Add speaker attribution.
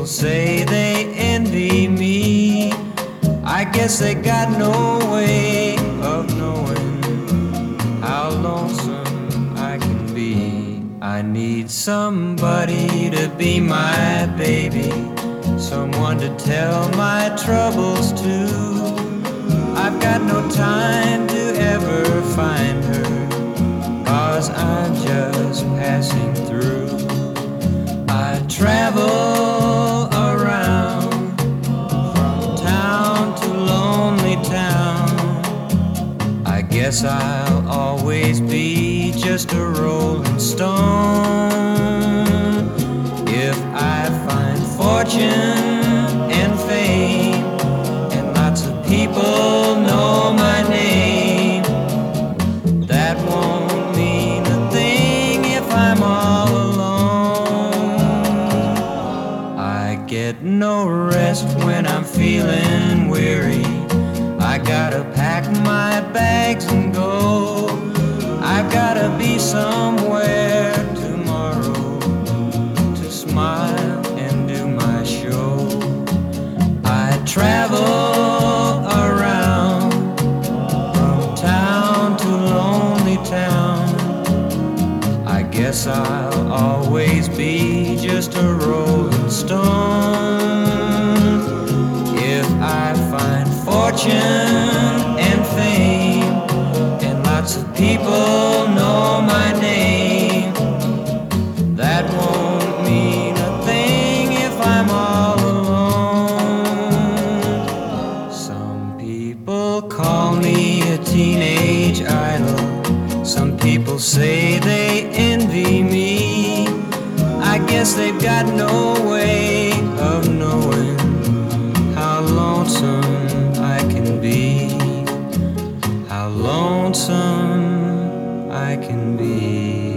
Speaker 1: people say they envy me. I guess they got no way of knowing how lonesome I can be. I need somebody to be my baby, someone to tell my troubles to. I've got no time to ever find her, 'cause I'm just passing through. I travel around from town to lonely town. I guess I'll always be just a rolling stone. If I find fortune and fame and lots of people know my name, that won't mean a thing if I'm all alone. I get no rest when I'm feeling weary. I gotta pack my bags and go. I've gotta be somewhere tomorrow to smile and do my show. I travel around from town to lonely town. I guess I'll always be just a rolling stone. If I find fortune and fame and lots of people know my name, that won't mean a thing if I'm all alone. Some people call me a teenage idol. Some people say they envy me. I guess they've got no way of knowing how lonesome I can be, how lonesome I can be.